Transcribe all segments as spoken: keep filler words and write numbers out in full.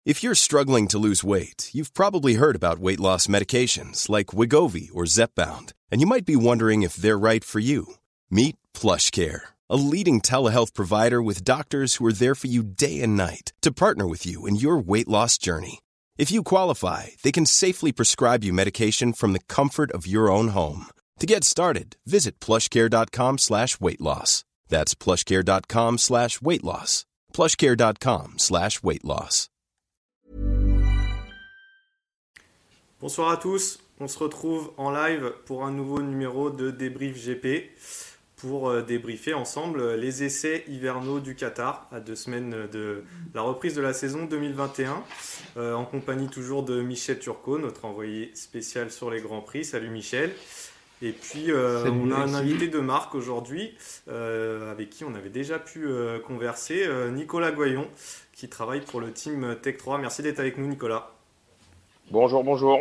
If you're struggling to lose weight, you've probably heard about weight loss medications like Wegovy or Zepbound, and you might be wondering if they're right for you. Meet PlushCare, a leading telehealth provider with doctors who are there for you day and night to partner with you in your weight loss journey. If you qualify, they can safely prescribe you medication from the comfort of your own home. To get started, visit plushcare.com slash weight loss. That's plushcare.com slash weight loss. plushcare.com slash weight loss. Bonsoir à tous, on se retrouve en live pour un nouveau numéro de Débrief G P pour euh, débriefer ensemble les essais hivernaux du Qatar à deux semaines de la reprise de la saison deux mille vingt et un, euh, en compagnie toujours de Michel Turcot, notre envoyé spécial sur les Grands Prix. Salut Michel. Et puis euh, Salut, on a merci. un invité de marque aujourd'hui euh, avec qui on avait déjà pu euh, converser, euh, Nicolas Goyon, qui travaille pour le team Tech trois. Merci d'être avec nous Nicolas. Bonjour, bonjour.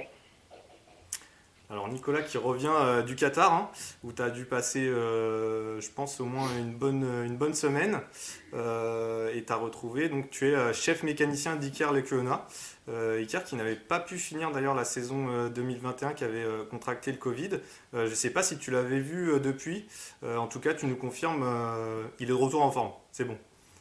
Alors Nicolas qui revient euh, du Qatar, hein, où tu as dû passer, euh, je pense, au moins une bonne, une bonne semaine. Euh, et tu as retrouvé, donc tu es euh, chef mécanicien d'Iker Lecuona. Euh, Iker qui n'avait pas pu finir d'ailleurs la saison euh, deux mille vingt et un, qui avait euh, contracté le Covid. Euh, je ne sais pas si tu l'avais vu euh, depuis. Euh, en tout cas, tu nous confirmes, euh, il est de retour en forme. C'est bon.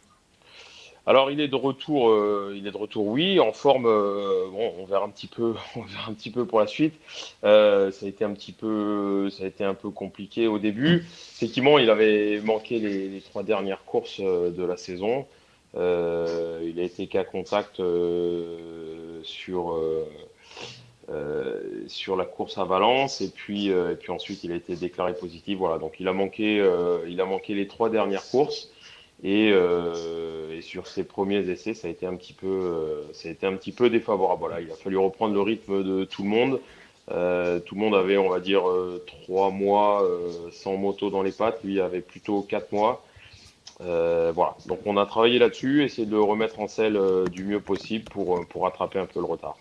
Alors il est de retour, euh, il est de retour, oui, en forme. Euh, bon, on verra un petit peu, on verra un petit peu pour la suite. Euh, ça a été un petit peu, ça a été un peu compliqué au début. Effectivement, il avait manqué les, les trois dernières courses euh, de la saison. Euh, il a été cas contact euh, sur euh, euh, sur la course à Valence et puis euh, et puis ensuite il a été déclaré positif. Voilà, donc il a manqué, euh, il a manqué les trois dernières courses. Et, euh, et sur ses premiers essais, ça a été un petit peu, euh, ça a été un petit peu défavorable. Voilà, il a fallu reprendre le rythme de tout le monde. Euh, tout le monde avait, on va dire, euh, trois mois euh, sans moto dans les pattes. Lui avait plutôt quatre mois. Euh, voilà. Donc on a travaillé là-dessus, essayé de le remettre en selle euh, du mieux possible pour pour rattraper un peu le retard.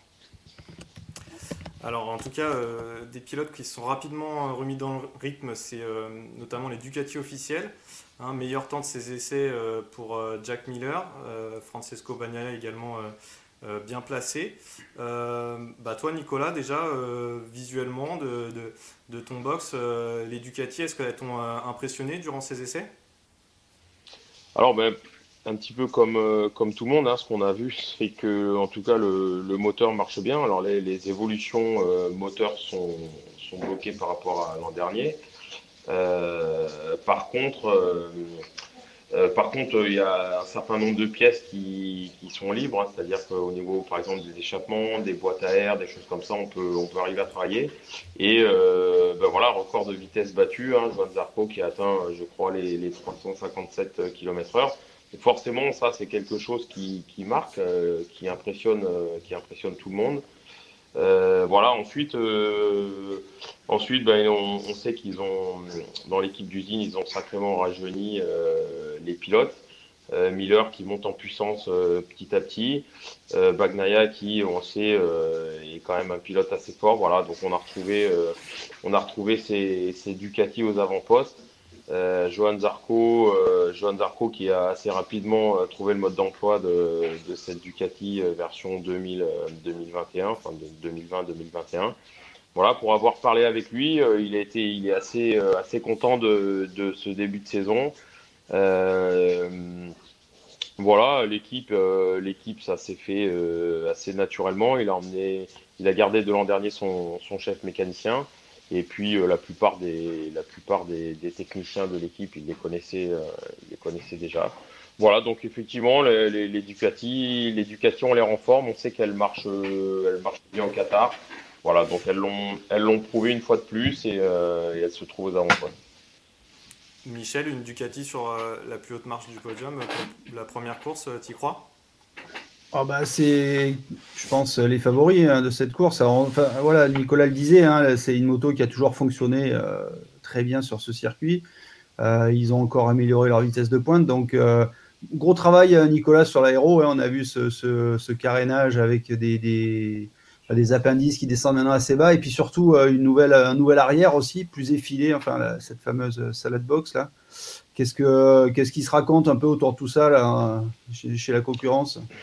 Alors en tout cas, euh, des pilotes qui se sont rapidement remis dans le rythme, c'est euh, notamment les Ducati officiels. Hein, meilleur temps de ses essais euh, pour euh, Jack Miller, euh, Francesco Bagnaia également euh, euh, bien placé. Euh, bah toi Nicolas, déjà euh, visuellement de, de, de ton box, euh, les Ducati, est-ce qu'elles t'ont euh, impressionné durant ces essais ? Alors ben, un petit peu comme, euh, comme tout le monde, hein, ce qu'on a vu, c'est que en tout cas le, le moteur marche bien. Alors les, les évolutions euh, moteurs sont, sont bloquées par rapport à l'an dernier. Euh, par contre, euh, euh, par contre, il y a un certain nombre de pièces qui, qui sont libres, hein, c'est-à-dire qu'au niveau, par exemple, des échappements, des boîtes à air, des choses comme ça, on peut, on peut arriver à travailler. Et euh, ben voilà, record de vitesse battu, hein, Johan Zarco qui a atteint, je crois, les, les trois cent cinquante-sept kilomètres heure. Et forcément, ça, c'est quelque chose qui, qui marque, euh, qui impressionne, euh, qui impressionne tout le monde. Euh, voilà, ensuite, euh, ensuite ben, on, on sait qu'ils ont, dans l'équipe d'usine, ils ont sacrément rajeuni euh, les pilotes. Euh, Miller qui monte en puissance euh, petit à petit. Euh, Bagnaia qui, on sait, euh, est quand même un pilote assez fort. Voilà, donc on a retrouvé, euh, on a retrouvé ces, ces Ducati aux avant-postes. Euh, Johan Zarco, euh, Johan Zarco qui a assez rapidement euh, trouvé le mode d'emploi de, de cette Ducati euh, version deux mille, euh, deux mille vingt et un, enfin de deux mille vingt deux mille vingt et un. Voilà, pour avoir parlé avec lui, euh, il a été, il est assez, euh, assez content de, de ce début de saison. Euh, voilà, l'équipe, euh, l'équipe, ça s'est fait euh, assez naturellement. Il a emmené, il a gardé de l'an dernier son, son chef mécanicien. Et puis euh, la plupart des la plupart des, des techniciens de l'équipe, ils les connaissaient, euh, ils les connaissaient déjà. Voilà, donc effectivement, les, les, les Ducati, les Ducati ont l'air en forme. On sait qu'elles marchent, euh, elles marchent bien au Qatar. Voilà, donc elles l'ont elles l'ont prouvé une fois de plus et, euh, et elles se trouvent aux avant-postes. Michel, une Ducati sur euh, la plus haute marche du podium, euh, la première course, euh, t'y crois ? Oh bah c'est, je pense, les favoris hein, de cette course. Alors, enfin, voilà, Nicolas le disait, hein, c'est une moto qui a toujours fonctionné euh, très bien sur ce circuit. Euh, ils ont encore amélioré leur vitesse de pointe. Donc, euh, gros travail, Nicolas, sur l'aéro. Hein, on a vu ce, ce, ce carénage avec des, des, des appendices qui descendent maintenant assez bas. Et puis surtout, une nouvelle, un nouvel arrière aussi, plus effilé. Enfin, la, cette fameuse salade box là. Qu'est-ce, que, qu'est-ce qui se raconte un peu autour de tout ça là, chez, chez la concurrence ?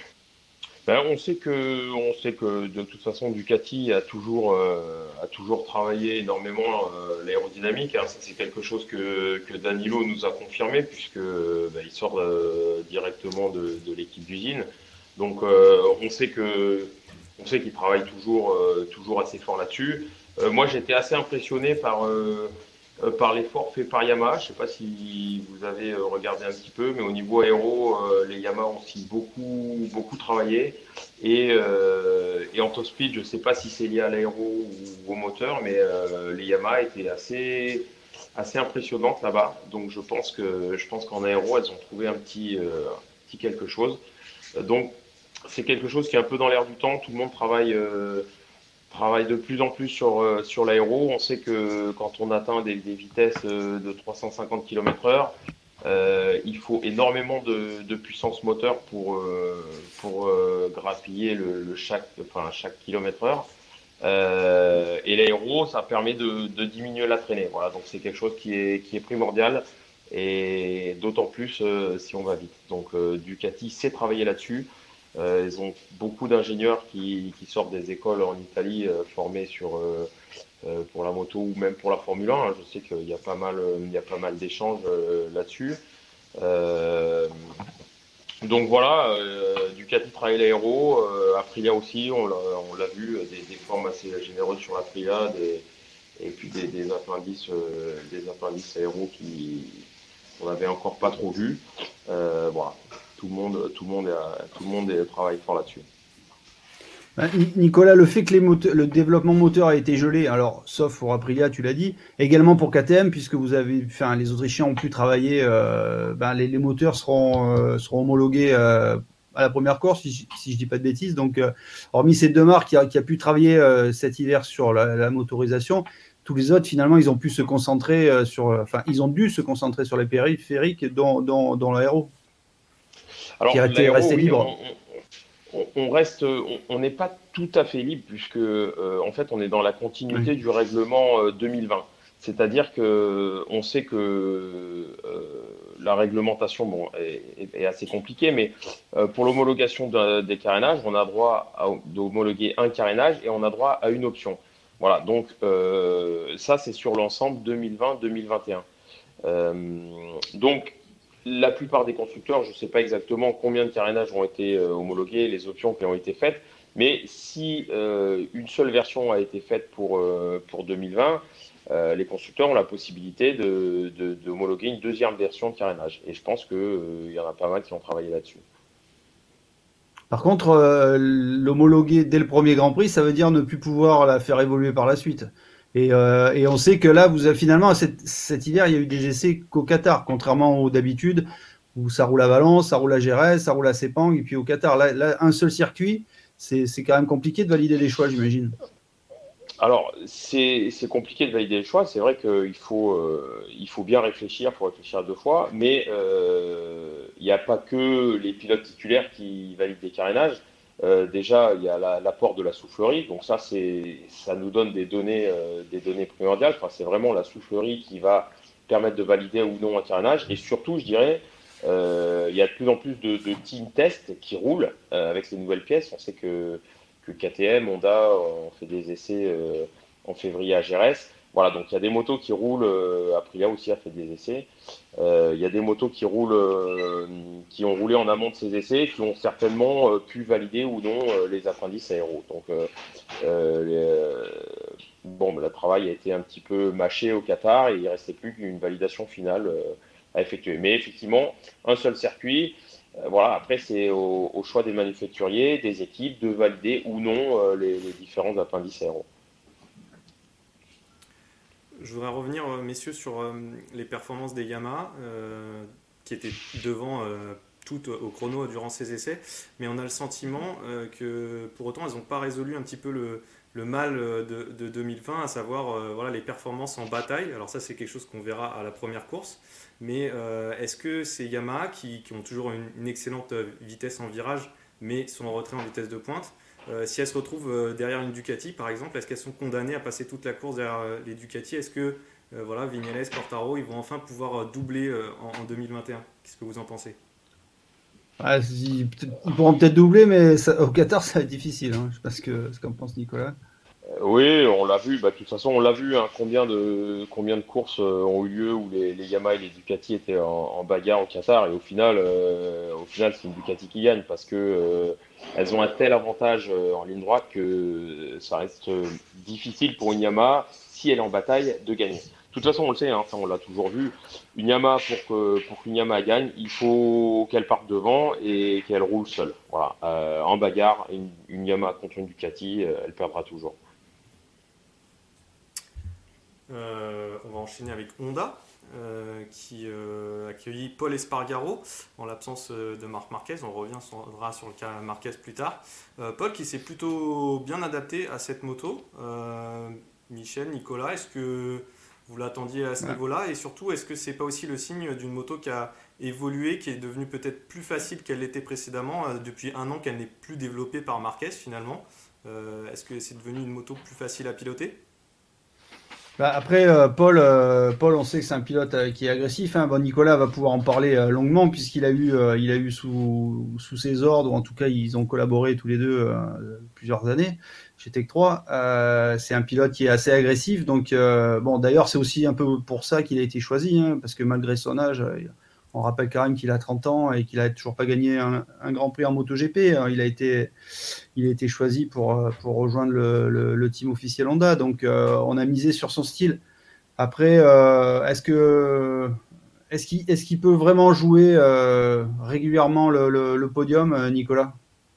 Ben, on sait que, on sait que de toute façon, Ducati a toujours, euh, a toujours travaillé énormément euh, l'aérodynamique, hein. Ça, c'est quelque chose que, que Danilo nous a confirmé, puisque ben, il sort euh, directement de, de l'équipe d'usine. Donc, euh, on sait que, on sait qu'il travaille toujours, euh, toujours assez fort là-dessus. Euh, moi, j'étais assez impressionné par, euh, euh, par l'effort fait par Yamaha. Je ne sais pas si vous avez euh, regardé un petit peu, mais au niveau aéro, euh, les Yamaha ont aussi beaucoup, beaucoup travaillé. Et, euh, et en top speed, je ne sais pas si c'est lié à l'aéro ou au moteur, mais euh, les Yamaha étaient assez, assez impressionnantes là-bas. Donc je pense que je pense qu'en aéro, elles ont trouvé un petit, euh, un petit quelque chose. Euh, Donc c'est quelque chose qui est un peu dans l'air du temps. Tout le monde travaille, euh, travaille de plus en plus sur, euh, sur l'aéro. On sait que quand on atteint des, des vitesses euh, de trois cent cinquante kilomètres heure, euh, il faut énormément de, de puissance moteur pour, euh, pour euh, grappiller le, le chaque, enfin, chaque kilomètre heure. Euh, et l'aéro, ça permet de, de diminuer la traînée. Voilà, donc c'est quelque chose qui est, qui est primordial et d'autant plus euh, si on va vite. Donc euh, Ducati sait travailler là-dessus. Euh, ils ont beaucoup d'ingénieurs qui, qui sortent des écoles en Italie euh, formés sur euh, euh, pour la moto ou même pour la Formule un, hein. Je sais qu'il y a pas mal, euh, il y a pas mal d'échanges euh, là-dessus. Euh, donc voilà, euh, Ducati travaille l'aéro, euh, Aprilia aussi, on l'a, on l'a vu, des, des formes assez généreuses sur Aprilia, des, et puis des, des appendices, euh, des appendices aéro qui qu'on n'avait encore pas trop vu. Euh, voilà, tout le monde, tout le monde, est, tout le monde est, travaille fort là-dessus. Hein, Nicolas, le fait que les mote- le développement moteur a été gelé, alors sauf pour Aprilia, tu l'as dit, également pour K T M, puisque vous avez, enfin, les Autrichiens ont pu travailler, euh, ben, les, les moteurs seront, euh, seront homologués euh, à la première course, si, si je dis pas de bêtises. Donc, euh, hormis ces deux marques qui a, qui a pu travailler euh, cet hiver sur la, la motorisation, tous les autres, finalement, ils ont pu se concentrer euh, sur, enfin, ils ont dû se concentrer sur les périphériques, dont, dont, dont l'aéro, qui Alors a été l'aéro, resté oui, libre. on, on, on reste, on n'est pas tout à fait libre puisque euh, en fait on est dans la Oui. continuité du règlement euh, deux mille vingt. C'est-à-dire que on sait que euh, la réglementation bon, est, est- est assez compliquée, mais euh, pour l'homologation d'un- des carénages, on a droit à, d'homologuer un carénage et on a droit à une option. Voilà, donc euh, ça c'est sur l'ensemble deux mille vingt deux mille vingt et un. Euh, donc, la plupart des constructeurs, je ne sais pas exactement combien de carénages ont été euh, homologués, les options qui ont été faites, mais si euh, une seule version a été faite pour, euh, pour deux mille vingt, euh, les constructeurs ont la possibilité de, de, de homologuer une deuxième version de carénage. Et je pense qu'il euh, y en a pas mal qui ont travaillé là-dessus. Par contre, euh, l'homologuer dès le premier Grand Prix, ça veut dire ne plus pouvoir la faire évoluer par la suite. Et, euh, et on sait que là, vous avez, finalement, cet, cet hiver, il y a eu des essais qu'au Qatar, contrairement aux d'habitude, où ça roule à Valence, ça roule à Jerez, ça roule à Sepang, et puis au Qatar. Là, là un seul circuit, c'est, c'est quand même compliqué de valider les choix, j'imagine. Alors, c'est c'est compliqué de valider les choix. C'est vrai qu'il faut, euh, il faut bien réfléchir, il faut réfléchir à deux fois, mais euh, il n'y a pas que les pilotes titulaires qui valident des carénages. Euh, déjà, il y a la- l'apport de la soufflerie, donc ça, c'est, ça nous donne des données, euh, des données primordiales. Enfin, c'est vraiment la soufflerie qui va permettre de valider ou non un carénage. Et surtout, je dirais, euh, il y a de plus en plus de, de team tests qui roulent euh, avec ces nouvelles pièces. On sait que que K T M, Honda ont fait des essais euh, en février à Jerez. Voilà, donc il y a des motos qui roulent, euh, Aprilia aussi a fait des essais. Euh, il y a des motos qui roulent, euh, qui ont roulé en amont de ces essais, qui ont certainement euh, pu valider ou non euh, les appendices aéros. Donc, euh, euh, les, euh, bon, ben, le travail a été un petit peu mâché au Qatar et il ne restait plus qu'une validation finale euh, à effectuer. Mais effectivement, un seul circuit. Euh, voilà, après, c'est au, au choix des manufacturiers, des équipes, de valider ou non euh, les, les différents appendices aéros. Je voudrais revenir, euh, messieurs, sur euh, les performances des Yamaha, euh, qui étaient devant euh, toutes au chrono durant ces essais, mais on a le sentiment euh, que pour autant, elles n'ont pas résolu un petit peu le, le mal euh, de, de deux mille vingt, à savoir euh, voilà, les performances en bataille. Alors ça, c'est quelque chose qu'on verra à la première course, mais euh, est-ce que ces Yamaha, qui, qui ont toujours une, une excellente vitesse en virage, mais sont en retrait en vitesse de pointe, Euh, si elles se retrouvent euh, derrière une Ducati, par exemple, est-ce qu'elles sont condamnées à passer toute la course derrière euh, les Ducati? Est-ce que euh, voilà, Vignales, Quartaro, ils vont enfin pouvoir euh, doubler euh, en, en deux mille vingt et un? Qu'est-ce que vous en pensez? Ah, ils, ils pourront peut-être doubler, mais ça, au Qatar, ça va être difficile. Hein. Je sais pas ce que- ce qu'en pense Nicolas. Oui, on l'a vu. Bah, de toute façon, on l'a vu. Hein, combien de combien de courses euh, ont eu lieu où les, les Yamaha et les Ducati étaient en, en bagarre au Qatar et au final, euh, au final, c'est une Ducati qui gagne parce que euh, elles ont un tel avantage euh, en ligne droite que ça reste euh, difficile pour une Yamaha si elle est en bataille de gagner. De toute façon, on le sait. Hein, ça, on l'a toujours vu. Une Yamaha pour que pour qu'une Yamaha gagne, il faut qu'elle parte devant et qu'elle roule seule. Voilà. Euh, en bagarre, une, une Yamaha contre une Ducati, euh, elle perdra toujours. Euh, on va enchaîner avec Honda, euh, qui euh, accueillit Paul Espargaro en l'absence euh, de Marc Marquez. On reviendra sur le cas Marquez plus tard. Euh, Paul qui s'est plutôt bien adapté à cette moto. Euh, Michel, Nicolas, est-ce que vous l'attendiez à ce Ouais. niveau-là? Et surtout, est-ce que c'est pas aussi le signe d'une moto qui a évolué, qui est devenue peut-être plus facile qu'elle l'était précédemment, euh, depuis un an qu'elle n'est plus développée par Marquez finalement? Euh, est-ce que c'est devenu une moto plus facile à piloter? Bah, après, euh, Paul, euh, Paul, on sait que c'est un pilote euh, qui est agressif. Hein. Bon, Nicolas va pouvoir en parler euh, longuement puisqu'il a eu, euh, il a eu sous, sous ses ordres, ou en tout cas, ils ont collaboré tous les deux euh, plusieurs années chez Tech trois. Euh, c'est un pilote qui est assez agressif. Donc, euh, bon, d'ailleurs, c'est aussi un peu pour ça qu'il a été choisi, hein, parce que malgré son âge, euh, on rappelle quand même qu'il a trente ans et qu'il a toujours pas gagné un, un Grand Prix en MotoGP. Hein. Il a été il a été choisi pour, euh, pour rejoindre le, le, le team officiel Honda. Donc, euh, on a misé sur son style. Après, euh, est-ce que est-ce qu'il est-ce qu'il peut vraiment jouer euh, régulièrement le, le, le podium, euh, Nicolas?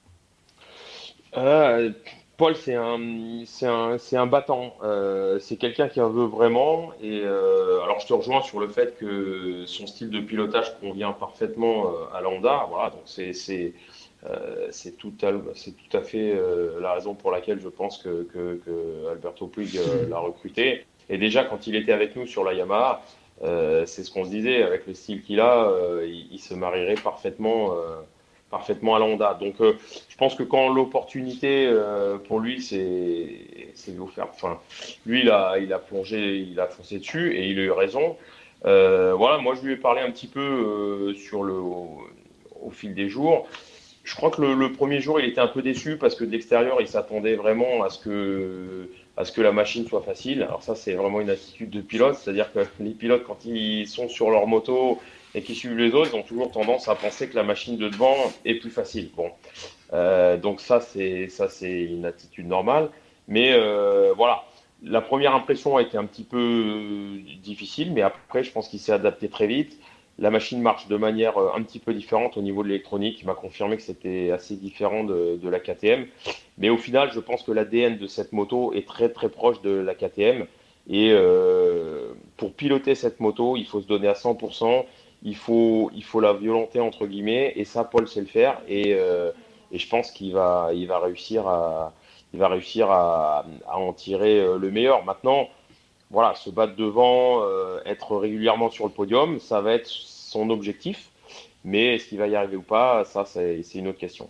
Euh, Paul, c'est un, c'est un, c'est un battant. Euh, c'est quelqu'un qui en veut vraiment. Et euh, alors, je te rejoins sur le fait que son style de pilotage convient parfaitement euh, à la Honda. Voilà, donc c'est, c'est, euh, c'est tout à, c'est tout à fait euh, la raison pour laquelle je pense que, que, que Alberto Puig euh, l'a recruté. Et déjà, quand il était avec nous sur la Yamaha, euh, c'est ce qu'on se disait, avec le style qu'il a, euh, il, il se marierait parfaitement, euh, parfaitement à la Honda. Donc, euh, je pense que quand l'opportunité euh, pour lui, c'est c'est de vous faire. Enfin, lui, il a, il a plongé, il a foncé dessus et il a eu raison. Euh, voilà, moi, je lui ai parlé un petit peu euh, sur le, au, au fil des jours. Je crois que le, le premier jour, il était un peu déçu parce que de l'extérieur, il s'attendait vraiment à ce que à ce que la machine soit facile. Alors ça, c'est vraiment une attitude de pilote, c'est-à-dire que les pilotes, quand ils sont sur leur moto et qu'ils suivent les autres, ils ont toujours tendance à penser que la machine de devant est plus facile. Bon, euh, donc ça, c'est ça, c'est une attitude normale. Mais euh, voilà, la première impression a été un petit peu euh, difficile, mais après, je pense qu'il s'est adapté très vite. La machine marche de manière euh, un petit peu différente au niveau de l'électronique. Il m'a confirmé que c'était assez différent de, de la K T M. Mais au final, je pense que l'A D N de cette moto est très très proche de la K T M. Et euh, pour piloter cette moto, il faut se donner à cent pour cent. Il faut, il faut la violenter entre guillemets. Et ça, Paul sait le faire. Et, euh, et je pense qu'il va, il va réussir à, il va réussir à, à en tirer euh, le meilleur. Maintenant, voilà, se battre devant, euh, être régulièrement sur le podium, ça va être son objectif. Mais est-ce qu'il va y arriver ou pas, ça, c'est c'est une autre question.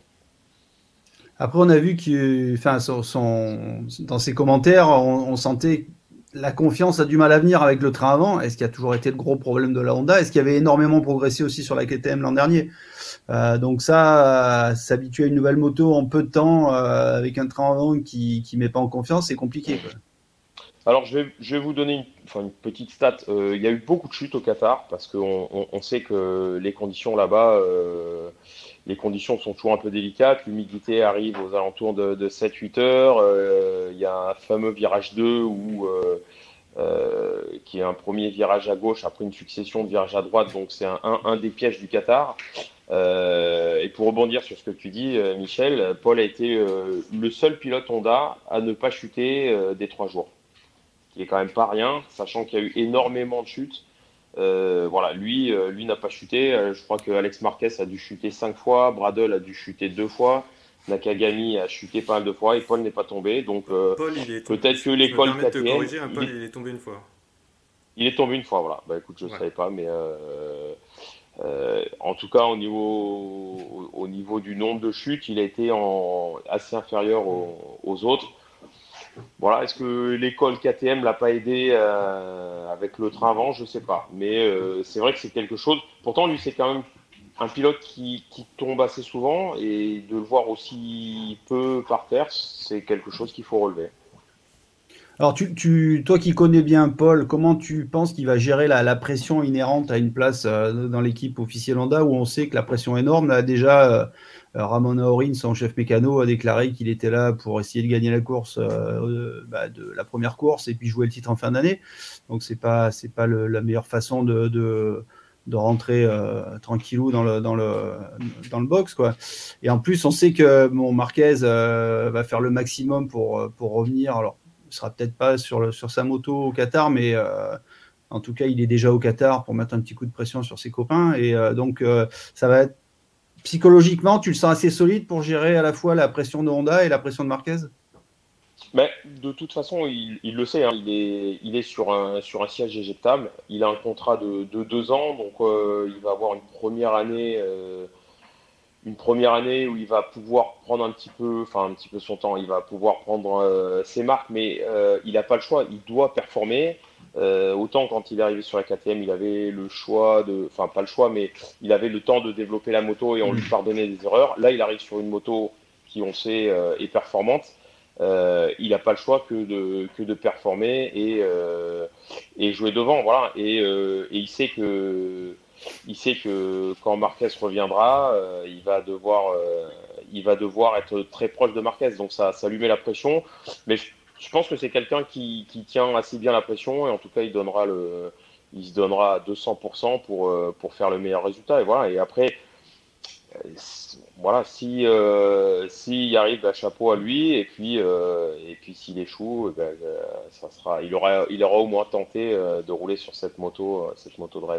Après, on a vu que, enfin, son, son- dans ses commentaires, on, on sentait la confiance a du mal à venir avec le train avant. Est-ce qu'il a toujours été le gros problème de la Honda? Est-ce qu'il avait énormément progressé aussi sur la K T M l'an dernier? Euh, donc ça, euh, s'habituer à une nouvelle moto en peu de temps euh, avec un train avant qui qui met pas en confiance, c'est compliqué, quoi. Alors, je vais, je vais vous donner une, enfin, une petite stat. Euh, il y a eu beaucoup de chutes au Qatar parce qu'on on, on sait que les conditions là-bas, euh, les conditions sont toujours un peu délicates. L'humidité arrive aux alentours de, de sept huit heures. Euh, il y a un fameux virage deux où, euh, euh, qui est un premier virage à gauche après une succession de virages à droite. Donc, c'est un, un, un des pièges du Qatar. Euh, et pour rebondir sur ce que tu dis, euh, Michel, Paul a été euh, le seul pilote Honda à ne pas chuter euh, des trois jours, qui est quand même pas rien, sachant qu'il y a eu énormément de chutes. Euh, voilà, lui, euh, lui n'a pas chuté. Euh, je crois que Alex Marquez a dû chuter cinq fois, Bradle a dû chuter deux fois, Nakagami a chuté pas mal de fois et Paul n'est pas tombé. Donc euh, Paul, il est tombé. peut-être que Je me l'école permets de te K T M, corriger, hein, il Paul, est, il est tombé une fois. il est tombé une fois. Voilà. Bah écoute, je ne Ouais. savais pas, mais euh, euh, en tout cas au niveau, au, au niveau du nombre de chutes, il a été en, assez inférieur aux, aux autres. Voilà, est-ce que l'école K T M l'a pas aidé euh, avec le train avant? Je sais pas. Mais euh, c'est vrai que c'est quelque chose. Pourtant, lui, c'est quand même un pilote qui, qui tombe assez souvent et de le voir aussi peu par terre, c'est quelque chose qu'il faut relever. Alors, tu, tu, toi qui connais bien Paul, comment tu penses qu'il va gérer la, la pression inhérente à une place euh, dans l'équipe officielle Honda où on sait que la pression est énorme? Là, déjà, euh, Ramon Aorin, son chef mécano, a déclaré qu'il était là pour essayer de gagner la course, euh, bah, de la première course et puis jouer le titre en fin d'année. Donc, c'est pas, c'est pas le, la meilleure façon de, de, de rentrer euh, tranquillou dans le, dans, le, dans le box, quoi. Et en plus, on sait que bon, Marquez euh, va faire le maximum pour, pour revenir. Alors, il ne sera peut-être pas sur, le, sur sa moto au Qatar, mais euh, en tout cas, il est déjà au Qatar pour mettre un petit coup de pression sur ses copains. Et euh, donc, euh, ça va être psychologiquement, tu le sens assez solide pour gérer à la fois la pression de Honda et la pression de Marquez? Mais de toute façon, il, il le sait, hein, il est, il est sur, un, sur un siège éjectable. Il a un contrat de, de deux ans, donc euh, il va avoir une première année. Euh, une première année où il va pouvoir prendre un petit peu, enfin un petit peu son temps, il va pouvoir prendre euh, ses marques, mais euh, il n'a pas le choix, il doit performer. Euh, autant quand il est arrivé sur la K T M, il avait le choix de, enfin pas le choix, mais il avait le temps de développer la moto et on lui pardonnait des erreurs. Là, il arrive sur une moto qui, on sait, euh, est performante. Euh, il n'a pas le choix que de, que de performer et, euh, et jouer devant, voilà. Et, euh, et il sait que il sait que quand Marquez reviendra, euh, il va devoir, euh, il va devoir être très proche de Marquez. Donc ça, ça lui met la pression. Mais je, je pense que c'est quelqu'un qui, qui tient assez bien la pression et en tout cas, il donnera le, il se donnera à deux cents pour cent pour, euh, pour faire le meilleur résultat. Et voilà. Et après, euh, voilà, si euh, s'il arrive, à chapeau à lui. Et puis, euh, et puis s'il échoue, eh ben, euh, ça sera, il aura, il aura au moins tenté euh, de rouler sur cette moto, euh, cette moto de rêve.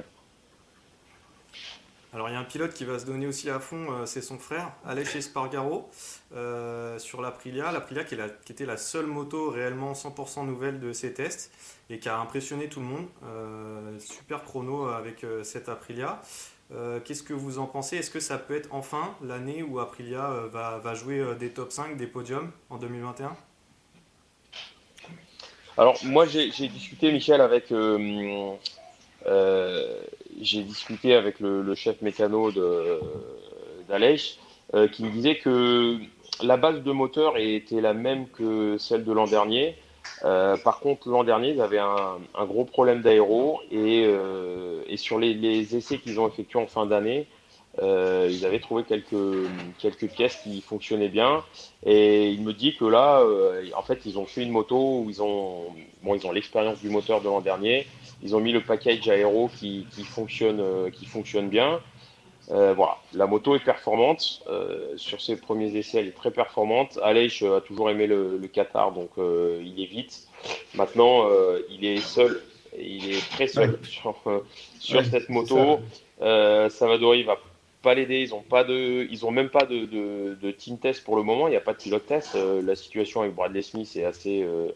Alors il y a un pilote qui va se donner aussi à fond, euh, c'est son frère, Aleix Espargaro, euh, sur l'Aprilia. L'Aprilia qui, est la- qui était la seule moto réellement cent pour cent nouvelle de ses tests et qui a impressionné tout le monde. Euh, super chrono avec euh, cette Aprilia. Euh, Qu'est-ce que vous en pensez? Est-ce que ça peut être enfin l'année où Aprilia euh, va, va jouer euh, des top cinq, des podiums en deux mille vingt et un? Alors moi j'ai j'ai discuté Michel avec euh, euh, j'ai discuté avec le, le chef mécano de d'Aleix euh, qui me disait que la base de moteur était la même que celle de l'an dernier. Euh, par contre l'an dernier ils avaient un, un gros problème d'aéro et, euh, et sur les, les essais qu'ils ont effectués en fin d'année euh, ils avaient trouvé quelques, quelques pièces qui fonctionnaient bien. Et il me dit que là, euh, en fait, ils ont fait une moto où ils ont, bon, ils ont l'expérience du moteur de l'an dernier. Ils ont mis le package aéro qui, qui fonctionne, euh, qui fonctionne bien. Euh, voilà, la moto est performante. Euh, sur ses premiers essais, elle est très performante. Aleix a toujours aimé le, le Qatar, donc euh, il est vite. Maintenant, euh, il est seul. Il est très Ouais, seul sur, euh, sur ouais, cette c'est ça. moto. Euh, Salvador, il va pas l'aider. Ils ont pas de, ils ont même pas de, de, de team test pour le moment. Il n'y a pas de pilote test. Euh, la situation avec Bradley Smith est assez, euh,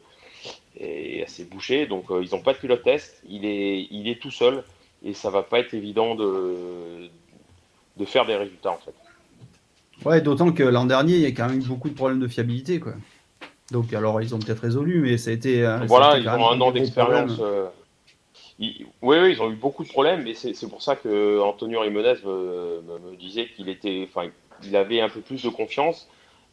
est assez bouchée, donc euh, ils n'ont pas de pilote test. Il est, il est tout seul et ça va pas être évident de, de faire des résultats en fait. Ouais, d'autant que l'an dernier, il y a quand même eu beaucoup de problèmes de fiabilité, quoi. Donc, alors, ils ont peut-être résolu, mais ça a été, euh, ça a Voilà, été ils quand ont même un un an des gros d'expérience. problèmes. Euh, ils- oui, oui, ils ont eu beaucoup de problèmes, mais c'est c'est pour ça que Antonio Jiménez me, me- me disait qu'il était, enfin, il avait un peu plus de confiance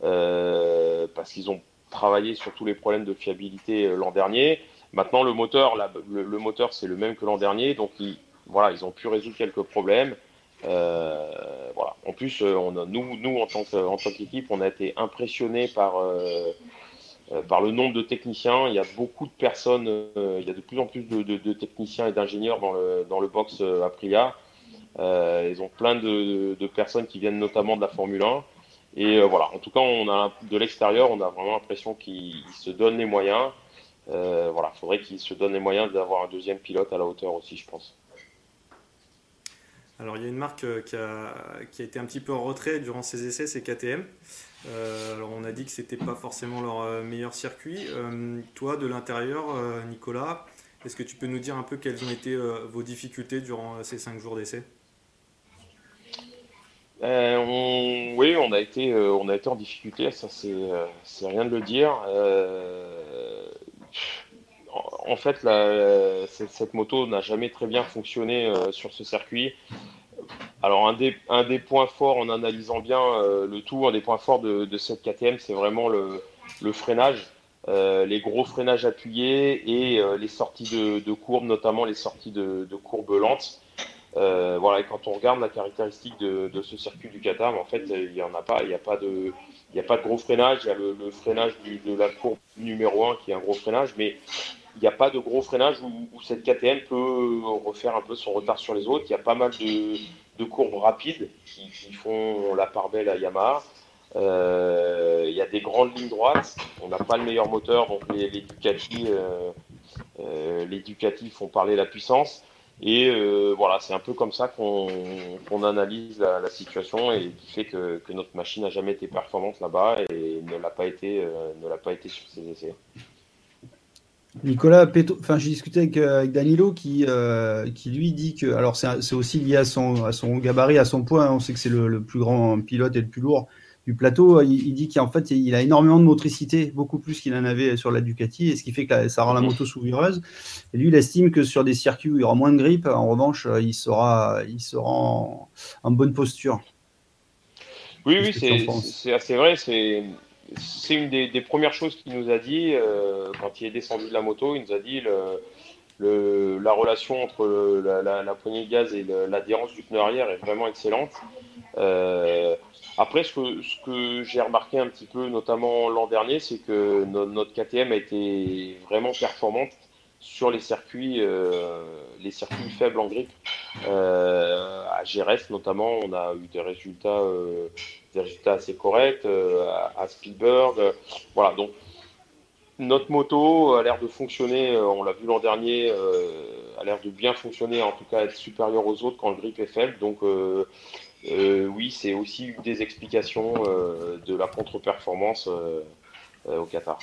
euh, parce qu'ils ont travaillé sur tous les problèmes de fiabilité euh, l'an dernier. Maintenant, le moteur, la- le, le moteur, c'est le même que l'an dernier, donc ils, voilà, ils ont pu résoudre quelques problèmes. Euh, voilà. En plus, euh, on a- nous, nous en tant que, en tant qu'équipe, on a été impressionnés par euh, euh, par le nombre de techniciens. Il y a beaucoup de personnes, euh, il y a de plus en plus de, de- de techniciens et d'ingénieurs dans le, dans le box euh, Aprilia. Euh, ils ont plein de, de personnes qui viennent notamment de la Formule un. Et euh, voilà, en tout cas, on a de l'extérieur, on a vraiment l'impression qu'ils se donnent les moyens. Euh, voilà, il faudrait qu'ils se donnent les moyens d'avoir un deuxième pilote à la hauteur aussi, je pense. Alors il y a une marque euh, qui a, qui a été un petit peu en retrait durant ces essais, c'est K T M. Euh, alors on a dit que c'était pas forcément leur euh, meilleur circuit. Euh, toi, de l'intérieur, euh, Nicolas, est-ce que tu peux nous dire un peu quelles ont été euh, vos difficultés durant euh, ces cinq jours d'essai? Euh, on- oui, on a été, euh, on a été en difficulté, ça c'est, euh, c'est rien de le dire. Euh, en en fait, la- cette cette moto n'a jamais très bien fonctionné euh, sur ce circuit. alors un des, un des points forts, en analysant bien euh, le tout, un des points forts de, de cette K T M, c'est vraiment le, le freinage, euh, les gros freinages appuyés et euh, les sorties de, de courbes, notamment les sorties de, de courbes lentes. Euh, voilà, et quand on regarde la caractéristique de, de ce circuit du Qatar, en fait, il n'y en a pas, il n'y a pas de, il n'y a pas de gros freinage. Il y a le, le freinage du, de la courbe numéro un qui est un gros freinage, mais il n'y a pas de gros freinage où, où cette K T M peut refaire un peu son retard sur les autres. Il y a pas mal de, de courbes rapides qui, qui font la part belle à Yamaha. Euh, il y a des grandes lignes droites. On n'a pas le meilleur moteur, donc les, les Ducati, euh, euh, les Ducati font parler la puissance. Et euh, voilà, c'est un peu comme ça qu'on qu'on analyse la, la situation et qui fait que, que notre machine n'a jamais été performante là-bas et ne l'a pas été, euh, ne l'a pas été sur ses essais. Nicolas Péto, enfin j'ai discuté avec, euh, avec Danilo qui, euh, qui lui dit que, alors c'est, c'est aussi lié à son, à son gabarit, à son poids, hein, on sait que c'est le, le plus grand pilote et le plus lourd du plateau, il, il dit qu'en fait il a énormément de motricité, beaucoup plus qu'il en avait sur la Ducati, et ce qui fait que la, ça rend la moto souvieuse. Et lui il estime que sur des circuits où il y aura moins de grippe, en revanche il sera, il sera en, en bonne posture. Oui, oui, c'est, c'est assez vrai, c'est... C'est une des, des premières choses qu'il nous a dit euh, quand il est descendu de la moto. Il nous a dit le, le, la relation entre le, la, la, la poignée de gaz et le, l'adhérence du pneu arrière est vraiment excellente. Euh, après, ce que, ce que j'ai remarqué un petit peu, notamment l'an dernier, c'est que no, notre K T M a été vraiment performante sur les circuits, euh, les circuits faibles en grippe. Euh, à Jerez notamment, on a eu des résultats, euh, des résultats assez corrects. Euh, à, à Spielberg, euh, voilà. Donc notre moto a l'air de fonctionner. Euh, on l'a vu l'an dernier, euh, a l'air de bien fonctionner, en tout cas être supérieur aux autres quand le grip est faible. Donc euh, euh, oui, c'est aussi une des explications euh, de la contre-performance euh, euh, au Qatar.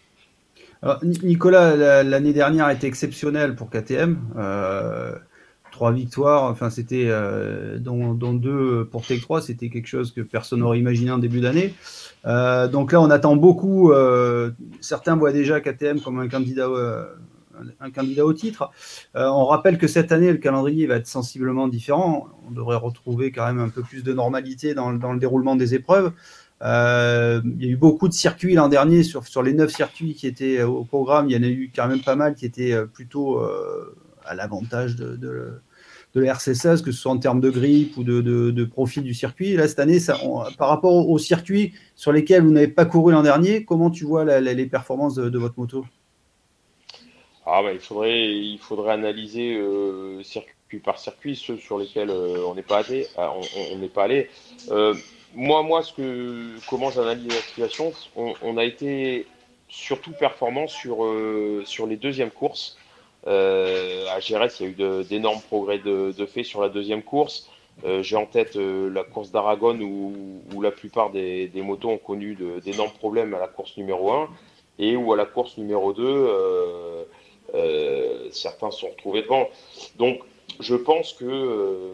Alors, Nicolas, la, l'année dernière a été exceptionnelle pour K T M. Euh, trois victoires, enfin c'était euh, dont, dont deux pour Tech trois, c'était quelque chose que personne n'aurait imaginé en début d'année. Euh, donc là, on attend beaucoup. Euh, certains voient déjà K T M comme un candidat, euh, un candidat au titre. Euh, on rappelle que cette année, le calendrier va être sensiblement différent. On devrait retrouver quand même un peu plus de normalité dans, dans le déroulement des épreuves. Euh, il y a eu beaucoup de circuits l'an dernier sur, sur les neuf circuits qui étaient au programme. Il y en a eu quand même pas mal qui étaient plutôt euh, à l'avantage de, de, de la R C seize, que ce soit en termes de grippe ou de, de, de profil du circuit. Et là, cette année, ça, on, par rapport aux circuits sur lesquels vous n'avez pas couru l'an dernier, comment tu vois la, la, les performances de, de votre moto? Ah bah, il faudrait, il faudrait analyser euh, circuit par circuit ceux sur lesquels euh, on n'est pas allé. Ah, on n'est pas allé. Euh, moi, moi, ce que, comment j'analyse la situation, on, on a été surtout performant sur euh, sur les deuxièmes courses. Euh, à Jerez, il y a eu de, d'énormes progrès de, de fait sur la deuxième course. Euh, j'ai en tête euh, la course d'Aragon où, où la plupart des, des motos ont connu de, d'énormes problèmes à la course numéro un et où à la course numéro deux, euh, euh, certains se sont retrouvés devant. Donc, je pense que euh,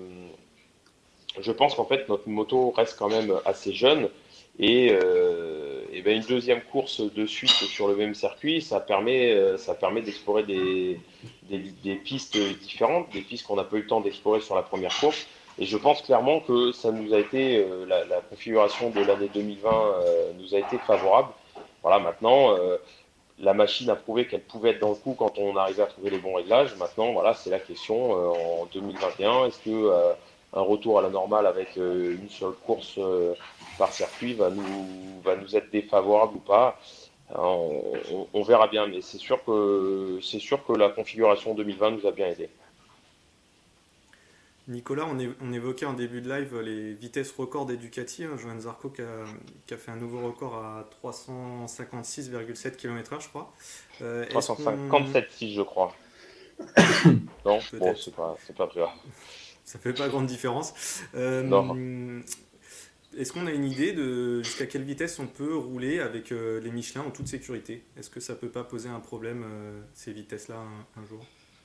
je pense qu'en fait notre moto reste quand même assez jeune et, euh, et ben une deuxième course de suite sur le même circuit, ça permet ça permet d'explorer des, des, des pistes différentes, des pistes qu'on n'a pas eu le temps d'explorer sur la première course. Et je pense clairement que ça nous a été euh, la, la configuration de l'année deux mille vingt euh, nous a été favorable. Voilà, maintenant. Euh, La machine a prouvé qu'elle pouvait être dans le coup quand on arrivait à trouver les bons réglages. Maintenant, voilà, c'est la question euh, en deux mille vingt et un. Est-ce que euh, un retour à la normale avec euh, une seule course euh, par circuit va nous, va nous être défavorable ou pas? on, on, on verra bien, mais c'est sûr que c'est sûr que la configuration deux mille vingt nous a bien aidé. Nicolas, on, é- on évoquait en début de live les vitesses records des Ducati. Hein, Johan Zarco qui a, qui a fait un nouveau record à trois cent cinquante-six virgule sept kilomètres heure, je crois. Euh, est-ce qu'on... trois cent cinquante-sept virgule six, je crois. Non, Peut-être. bon, c'est pas, c'est pas très grave. Ça fait pas grande différence. Euh, Non. Est-ce qu'on a une idée de jusqu'à quelle vitesse on peut rouler avec euh, les Michelin en toute sécurité? Est-ce que ça peut pas poser un problème, euh, ces vitesses-là, un, un jour?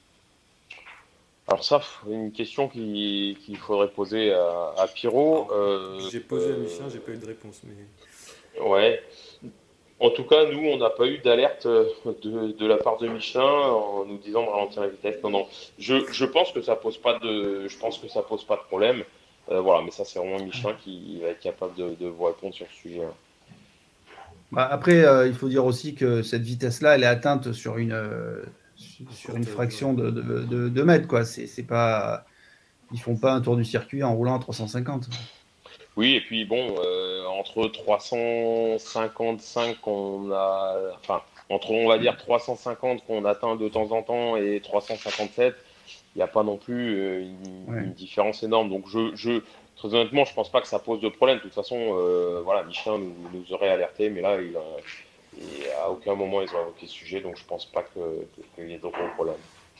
Alors ça, une question qu'il qu'il faudrait poser à, à Pirot. Alors, Euh, j'ai posé à euh, Michelin, j'ai pas eu de réponse. Mais... ouais. En tout cas, nous, on n'a pas eu d'alerte de, de la part de Michelin en nous disant de ralentir la vitesse. Non, non. Je, je pense que ça pose pas de, je pense que ça pose pas de problème. Euh, voilà, mais ça, c'est vraiment Michelin qui va être capable de, de vous répondre sur ce sujet. Bah, après, euh, il faut dire aussi que cette vitesse-là, elle est atteinte sur une, euh, sur une fraction de, de, de, de mètres, quoi. C'est, c'est pas, ils font pas un tour du circuit en roulant à trois cent cinquante. Oui, et puis bon, euh, entre trois cent cinquante-cinq qu'on a, enfin, entre on va dire trois cent cinquante qu'on atteint de temps en temps et trois cent cinquante-sept, il n'y a pas non plus euh, une, Ouais. une différence énorme. Donc je, je, très honnêtement, je pense pas que ça pose de problème. De toute façon, euh, voilà, Michelin nous, nous aurait alerté, mais là, il a, et à aucun moment ils ont évoqué ce sujet, donc je pense pas que, que- qu'il y ait de gros problèmes.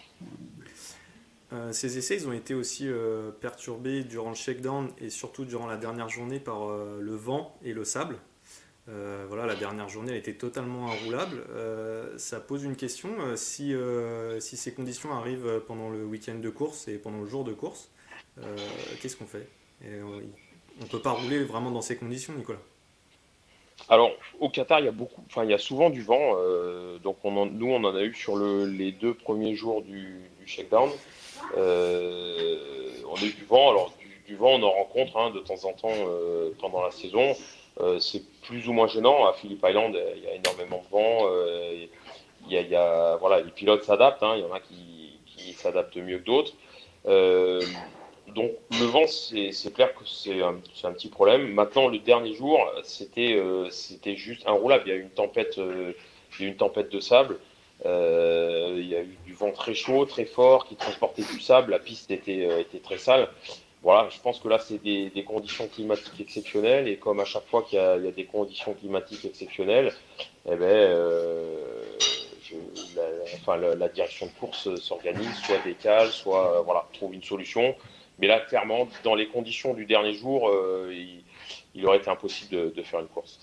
Euh, ces essais, ils ont été aussi euh, perturbés durant le shakedown et surtout durant la dernière journée par euh, le vent et le sable. Euh, voilà, la dernière journée, elle était totalement inroulable. Euh, ça pose une question, euh, si, euh, si ces conditions arrivent pendant le week-end de course et pendant le jour de course, euh, qu'est-ce qu'on fait? Et on ne peut pas rouler vraiment dans ces conditions, Nicolas. Alors, au Qatar, il y a beaucoup, enfin, il y a souvent du vent. Euh, donc, on en- nous, on en a eu sur le, les deux premiers jours du, du shakedown. Euh, on a eu du vent. Alors, du, du vent, on en rencontre hein, de temps en temps euh, pendant la saison. Euh, c'est plus ou moins gênant. À Phillip Island, euh, il y a énormément de vent. Euh, il y a, il y a- voilà, les pilotes s'adaptent. Hein. Il y en a qui, qui s'adaptent mieux que d'autres. Euh, donc le vent, c'est c'est clair que c'est un, c'est un petit problème. Maintenant, le dernier jour, c'était euh, c'était juste inroulable. Il y a eu une tempête, euh, il y a eu une tempête de sable. Euh, il y a eu du vent très chaud, très fort, qui transportait du sable. La piste était, euh, était très sale. Voilà, je pense que là, c'est des, des conditions climatiques exceptionnelles. Et comme à chaque fois qu'il y a, il y a des conditions climatiques exceptionnelles, eh ben, euh, je- la, enfin, la, la direction de course s'organise, soit décale, soit euh, voilà, trouve une solution. Mais là, clairement, dans les conditions du dernier jour, euh, il, il aurait été impossible de, de faire une course.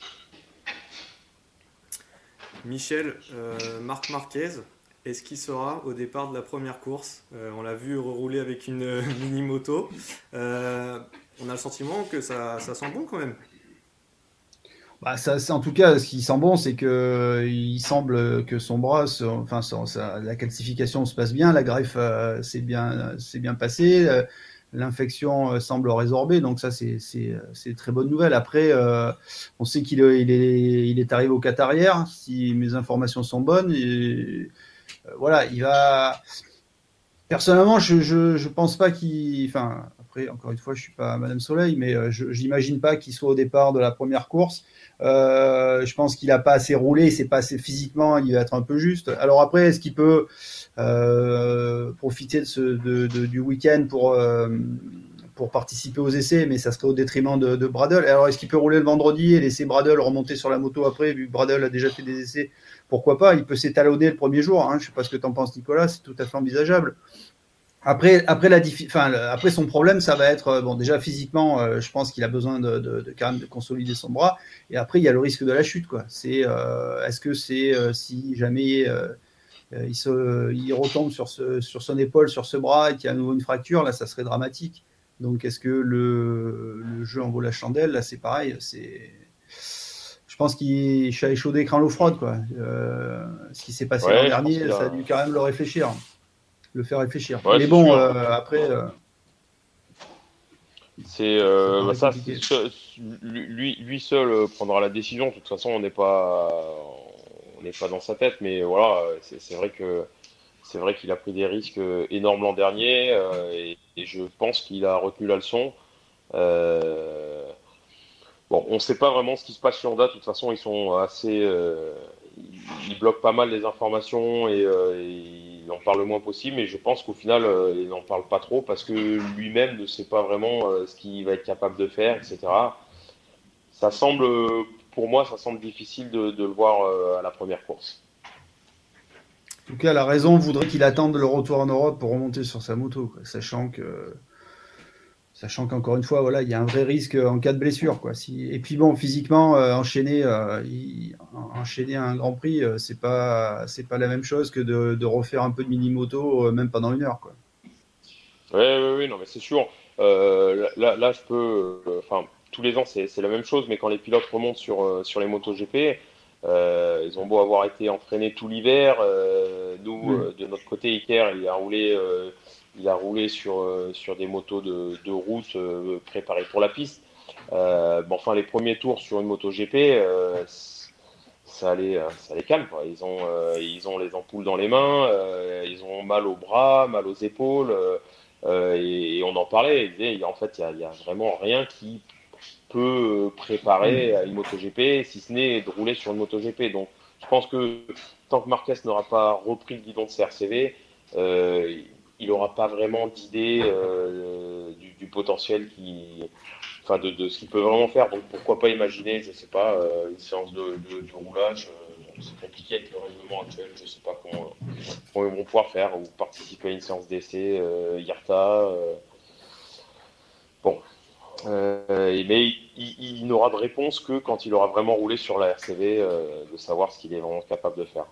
Michel, euh, Marc Marquez, est-ce qu'il sera au départ de la première course? Euh, On l'a vu rouler avec une euh, mini-moto. Euh, on a le sentiment que ça, ça sent bon quand même. Bah, ça, c'est- en tout cas, ce qui sent bon, c'est que euh, il semble que son bras, se- enfin, son- sa- la calcification se passe bien, la greffe euh, s'est bien, s'est bien passée, euh, l'infection euh, semble résorbée, donc ça, c'est, c'est, euh, c'est une très bonne nouvelle. Après, euh, on sait qu'il est, il est, il est arrivé au Qatar hier, si mes informations sont bonnes, et euh, voilà, il va. Personnellement, je, je, je pense pas qu'il. Enfin, après, encore une fois, je suis pas Madame Soleil, mais euh, je j'imagine pas qu'il soit au départ de la première course. Euh, je pense qu'il a pas assez roulé, c'est pas assez physiquement, il va être un peu juste. Alors après, est-ce qu'il peut euh, profiter de ce, de, de, du week-end pour euh, pour participer aux essais, mais ça serait au détriment de, de Bradle. Alors, est-ce qu'il peut rouler le vendredi et laisser Bradle remonter sur la moto après, vu que Bradle a déjà fait des essais? Pourquoi pas? Il peut s'étalonner le premier jour. Hein. Je sais pas ce que tu en penses, Nicolas. C'est tout à fait envisageable. Après, après, la enfin, après son problème, ça va être bon. Déjà physiquement, euh, je pense qu'il a besoin de, de, de quand même de consolider son bras. Et après, il y a le risque de la chute, quoi. C'est euh, est-ce que c'est euh, si jamais euh, il, se, il retombe sur, ce, sur son épaule, sur ce bras, et qu'il y a à nouveau une fracture, là, ça serait dramatique. Donc, est-ce que le, le jeu en vaut la chandelle? Là, c'est pareil. C'est, je pense qu'il chat échaudé craint l'eau froide, quoi. Euh, ce qui s'est passé l'an Ouais, je pense dernier, qu'il ça a a. dû quand même le réfléchir le faire réfléchir. Ouais, Mais c'est bon, sûr. euh, après, euh, C'est ça euh, bah, paraît ça, c'est compliqué. ce- lui, lui seul euh, prendra la décision. De toute façon, on n'est pas, on n'est pas dans sa tête, mais voilà, c'est c'est vrai que c'est vrai qu'il a pris des risques euh, énormes l'an dernier euh, et, et je pense qu'il a retenu la leçon. Euh, bon, on ne sait pas vraiment ce qui se passe chez Honda. De toute façon, ils sont assez, euh, ils, ils bloquent pas mal les informations et, euh, et il en parle le moins possible. Mais je pense qu'au final, euh, il n'en parle pas trop parce que lui-même ne sait pas vraiment euh, ce qu'il va être capable de faire, et cetera. Ça semble, euh, pour moi, ça semble difficile de, de le voir euh, à la première course. En tout cas, la raison voudrait qu'il attende le retour en Europe pour remonter sur sa moto, quoi, sachant que, sachant qu'encore une fois, voilà, il y a un vrai risque en cas de blessure, quoi. Si, et puis bon, physiquement, euh, enchaîner, euh, il, enchaîner un Grand Prix, euh, c'est pas, c'est pas la même chose que de, de refaire un peu de mini moto, euh, même pendant une heure, quoi. Oui, oui, oui, non, mais c'est sûr. Euh, là, là, je peux. euh, Enfin, tous les ans, c'est c'est la même chose, mais quand les pilotes remontent sur, euh, sur les motos G P, Euh, ils ont beau avoir été entraînés tout l'hiver. Euh, nous, Oui. euh, de notre côté, Iker, il a roulé, euh, il a roulé sur, euh, sur des motos de, de route euh, préparées pour la piste. Euh, bon, enfin, les premiers tours sur une moto G P, euh, ça allait, euh, ça allait calme, quoi. Ils ont, euh, ils ont les ampoules dans les mains, euh, ils ont mal aux bras, mal aux épaules, euh, euh, et, et on en parlait. Ils disaient, en fait, il y a, il y a vraiment rien qui peut préparer à une MotoGP, si ce n'est de rouler sur une MotoGP. Donc, je pense que tant que Marquez n'aura pas repris le guidon de C R C V, euh, il n'aura pas vraiment d'idée euh, du, du potentiel qui, enfin, de, de ce qu'il peut vraiment faire. Donc, pourquoi pas imaginer, je sais pas, euh, une séance de, de, de roulage. Euh, c'est compliqué avec le règlement actuel. Je sais pas comment, comment ils vont pouvoir faire ou participer à une séance d'essai, euh, I R T A. Euh, bon. Euh, mais il, il, il n'aura de réponse que quand il aura vraiment roulé sur la R C V, euh, de savoir ce qu'il est vraiment capable de faire.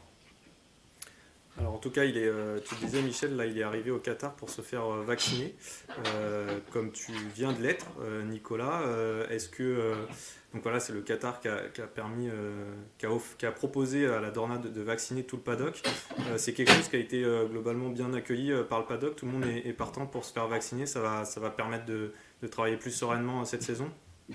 Alors en tout cas, il est, euh, tu le disais Michel, là il est arrivé au Qatar pour se faire euh, vacciner, euh, comme tu viens de l'être, euh, Nicolas. Euh, est-ce que euh, donc voilà, c'est le Qatar qui a, qui a permis, euh, qui, a off- qui a proposé à la Dorna de, de vacciner tout le paddock. Euh, c'est quelque chose qui a été euh, globalement bien accueilli euh, par le paddock. Tout le monde est, est partant pour se faire vacciner. Ça va, ça va permettre de, de travailler plus sereinement cette saison.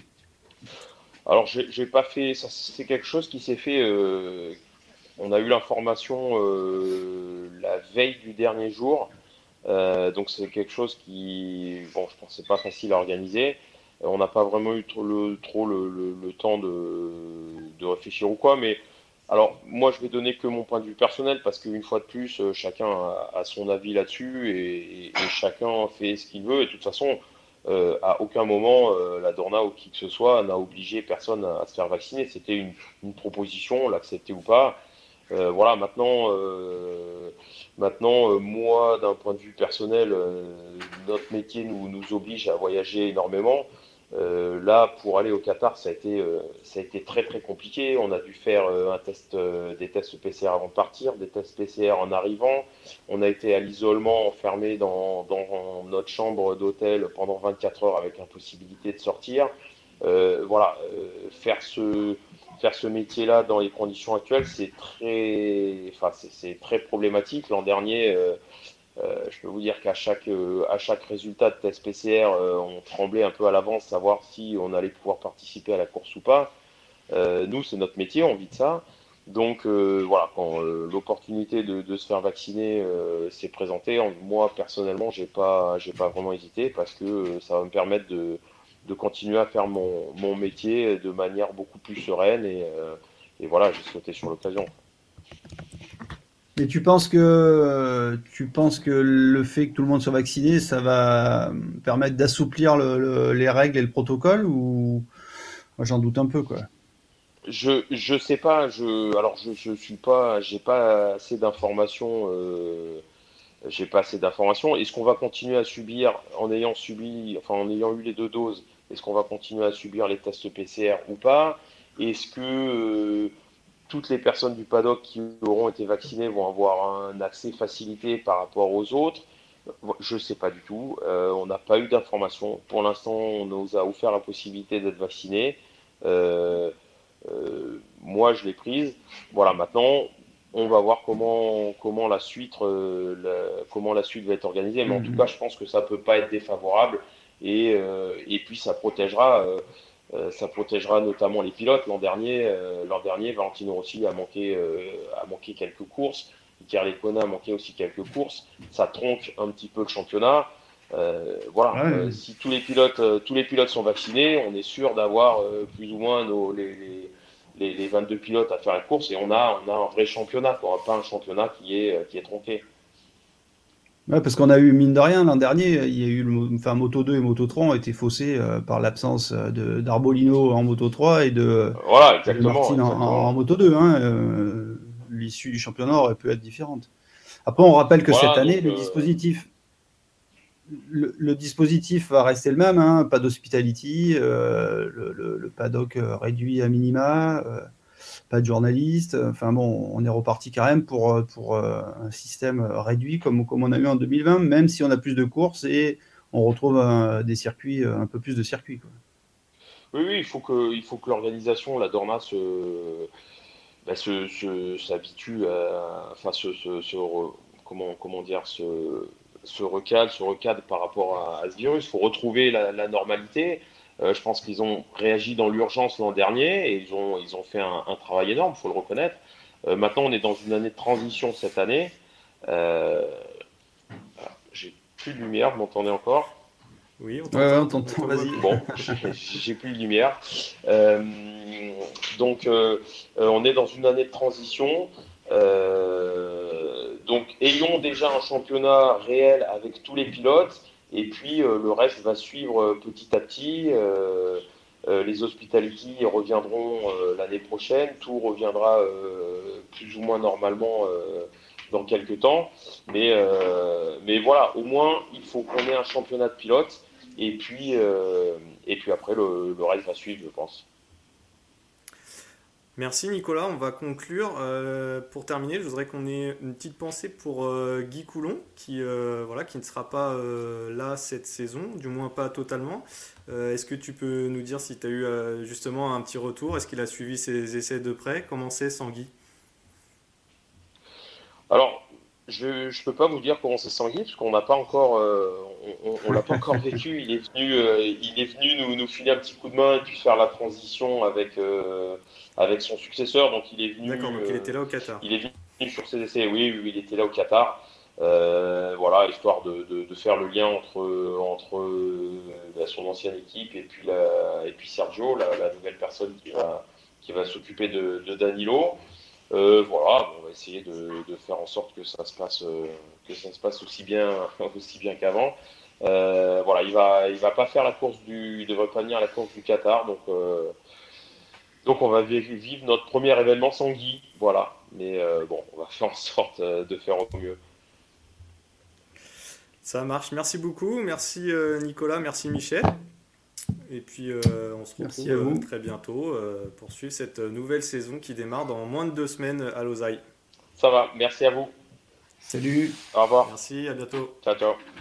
Alors, j'ai, j'ai pas fait. Ça, c'est quelque chose qui s'est fait. Euh, on a eu l'information euh, la veille du dernier jour. Euh, donc, c'est quelque chose qui, bon, je pense que c'est pas facile à organiser. Euh, On n'a pas vraiment eu trop le, trop le, le- le temps de, de réfléchir ou quoi. Mais alors, moi, je vais donner que mon point de vue personnel parce qu'une fois de plus, euh, chacun a, a son avis là-dessus et, et- et chacun fait ce qu'il veut. Et de toute façon, euh, à aucun moment, euh, la Dorna ou qui que ce soit n'a obligé personne à, à se faire vacciner. C'était une, une proposition, on l'acceptait ou pas. Euh, voilà, maintenant, euh, maintenant euh, moi, d'un point de vue personnel, euh, notre métier nous, nous oblige à voyager énormément. Euh, là, pour aller au Qatar, ça a été, euh, ça a été très très compliqué. On a dû faire euh, un test, euh, des tests P C R avant de partir, des tests P C R en arrivant. On a été à l'isolement, enfermé dans, dans notre chambre d'hôtel pendant vingt-quatre heures avec impossibilité de sortir. Euh, voilà, euh, faire ce, faire ce métier-là dans les conditions actuelles, c'est très, enfin, c'est, c'est très problématique. L'an dernier, euh, euh, je peux vous dire qu'à chaque, euh, à chaque résultat de test P C R, euh, on tremblait un peu à l'avance, savoir si on allait pouvoir participer à la course ou pas. Euh, nous, c'est notre métier, on vit de ça. Donc euh, voilà, quand euh, l'opportunité de, de se faire vacciner euh, s'est présentée, en- moi personnellement, j'ai pas, j'ai pas vraiment hésité parce que euh, ça va me permettre de, de continuer à faire mon, mon métier de manière beaucoup plus sereine et, euh, et voilà, j'ai sauté sur l'occasion. Mais tu penses que euh, tu penses que le fait que tout le monde soit vacciné, ça va permettre d'assouplir le- le- les règles et le protocole ou moi j'en doute un peu quoi. Je je sais pas, je alors je je suis pas, j'ai pas assez d'informations, euh, j'ai pas assez d'informations. Est-ce qu'on va continuer à subir en ayant subi, enfin en ayant eu les deux doses, est-ce qu'on va continuer à subir les tests P C R ou pas? Est-ce que euh, toutes les personnes du paddock qui auront été vaccinées vont avoir un accès facilité par rapport aux autres? Je sais pas du tout. Euh, on n'a pas eu d'informations. Pour l'instant, on nous a offert la possibilité d'être vacciné. Euh, euh, moi, je l'ai prise. Voilà, maintenant, on va voir comment, comment, la suite, euh, la- comment la suite va être organisée. Mais en tout cas, Mhm. je pense que ça peut pas être défavorable. Et, euh, et puis, ça protégera, euh, euh, ça protégera notamment les pilotes. L'an dernier, euh, l'an dernier, Valentino Rossi a manqué, euh, a manqué quelques courses. Iker Lecuona a manqué aussi quelques courses. Ça tronque un petit peu le championnat. Euh, voilà, Ouais. euh, si tous les pilotes, euh, tous les pilotes sont vaccinés, on est sûr d'avoir euh, plus ou moins nos, les, les, les, les vingt-deux pilotes à faire la course et on a, on a un vrai championnat, quoi, pas un championnat qui est, euh, qui est tronqué. Ouais, parce qu'on a eu, mine de rien, l'an dernier, il y a eu, le, mo- enfin, Moto deux et Moto trois ont été faussés euh, par l'absence euh, de d'Arbolino en Moto trois et de, Voilà, et de exactement, Martin en, en- en exactement. Moto deux. Hein. Euh, l'issue du championnat aurait pu être différente. Après, on rappelle que cette Voilà, année, donc le euh, dispositif, le, le dispositif va rester le même, hein, pas d'hospitality, euh, le, le- le paddock euh, réduit à minima, euh, pas de journalistes. Enfin bon, on est reparti quand même pour, euh, pour euh, un système réduit comme, comme on a eu en deux mille vingt, même si on a plus de courses et on retrouve un, des circuits, un peu plus de circuits, quoi. oui, oui, il faut que, il faut que l'organisation, la Dorna, se, bah, se, se- s'habitue à, enfin, se, se- se re- comment, comment dire, se, se recale, se recadre par rapport à, à ce virus. Il faut retrouver la, la normalité. Euh, je pense qu'ils ont réagi dans l'urgence l'an dernier et ils ont, ils ont fait un, un travail énorme, il faut le reconnaître. Euh, maintenant, on est dans une année de transition cette année. Euh, j'ai plus de lumière, vous m'entendez encore? Oui, on Ouais, ouais, t'entend, on on t'entend, te voit vas-y. bien. Bon, j'ai j'ai plus de lumière. Euh, donc, euh, euh, on est dans une année de transition. Euh, donc, ayons déjà un championnat réel avec tous les pilotes, et puis euh, le reste va suivre euh, petit à petit. Euh, euh, les hospitality reviendront euh, l'année prochaine, tout reviendra euh, plus ou moins normalement euh, dans quelques temps. Mais, euh, mais voilà, au moins, il faut qu'on ait un championnat de pilotes. Et puis, euh, et puis après, le, le reste va suivre, je pense. Merci Nicolas, on va conclure. Euh, pour terminer, je voudrais qu'on ait une petite pensée pour euh, Guy Coulon, qui, euh, voilà, qui ne sera pas euh, là cette saison, du moins pas totalement. Euh, est-ce que tu peux nous dire si tu as eu euh, justement un petit retour? Est-ce qu'il a suivi ses essais de près? Comment c'est sans Guy? Alors, je ne peux pas vous dire comment c'est Sanguy, parce qu'on n'a pas encore, euh, on, on- on l'a pas encore vécu. Il est venu, euh, il est venu nous, nous filer un petit coup de main et puis faire la transition avec, euh, avec son successeur. Donc, il est D'accord, venu, donc il était euh, là au Qatar. il est venu sur ses essais. Oui, oui, oui, il était là au Qatar. Euh, voilà, histoire de, de- de faire le lien entre, entre euh, bah, son ancienne équipe et puis, la, et puis Sergio, la, la nouvelle personne qui va, qui va s'occuper de, de Danilo. Euh, voilà, bon, on va essayer de, de faire en sorte que ça se passe, euh, que ça se passe aussi bien, aussi bien qu'avant. Euh, voilà, il va, il va pas faire la course du, il devrait pas venir à la course du Qatar, donc, euh, donc on va vi- vivre notre premier événement sans Guy, voilà. Mais euh, bon, on va faire en sorte euh, de faire au mieux. Ça marche, merci beaucoup. Merci euh, Nicolas, merci Michel. Et puis euh, on se Merci retrouve à euh, vous. très bientôt euh, pour suivre cette nouvelle saison qui démarre dans moins de deux semaines à Lausanne. Ça va, merci à vous. Salut. Au revoir. Merci, à bientôt. Ciao, ciao.